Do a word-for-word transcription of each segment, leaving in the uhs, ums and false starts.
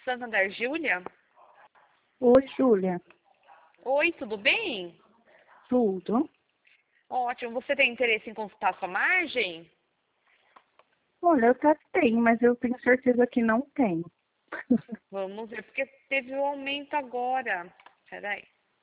Santander, Júlia? Oi, Júlia. Oi, tudo bem? Tudo? Ótimo. Você tem interesse em consultar sua margem? Olha, eu até tenho, mas eu tenho certeza que não tem. Vamos ver, porque teve um aumento agora. Peraí.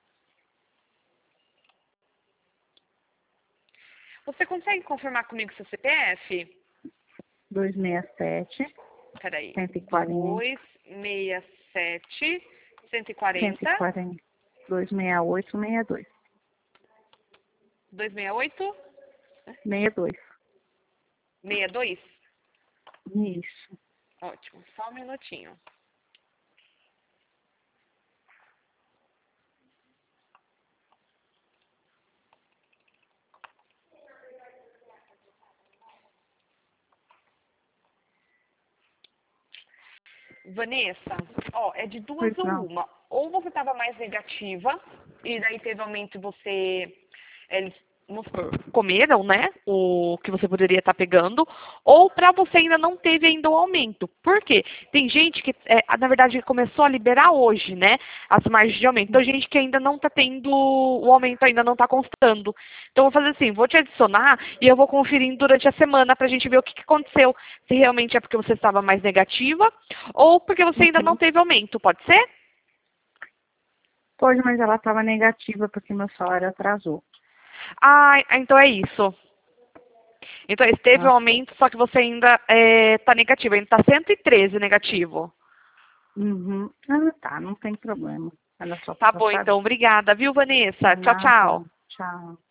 Você consegue confirmar comigo seu C P F? duzentos e sessenta e sete, Peraí. cento e quarenta, dois seis sete, cento e cento e quarenta, quarenta, duzentos e sessenta e oito, sessenta e dois. duzentos e sessenta e oito, sessenta e dois. sessenta e dois? Isso. Ótimo. Só um minutinho. Vanessa, ó, é de duas Pois ou não. uma. Ou você estava mais negativa, e daí teve aumento e você. Eles, vamos supor, comeram, né? O que você poderia estar pegando. Ou para você ainda não teve ainda o aumento. Por quê? Tem gente que, é, na verdade, começou a liberar hoje, né? As margens de aumento. Então, gente que ainda não está tendo o aumento, ainda não está constando. Então, eu vou fazer assim, vou te adicionar e eu vou conferindo durante a semana para a gente ver o que, que aconteceu. Se realmente é porque você estava mais negativa ou porque você ainda não Uhum. teve aumento, pode ser? Pode, mas ela estava negativa porque meu salário atrasou. Ah, então é isso. Então, esse teve um Ah, aumento, só que você ainda está negativo. Ainda está cento e treze negativo. uhum. Ah, tá, não tem problema. Ela só Tá precisa bom, saber. então. Obrigada, viu, Vanessa? Tchau, Nada. tchau. Tchau.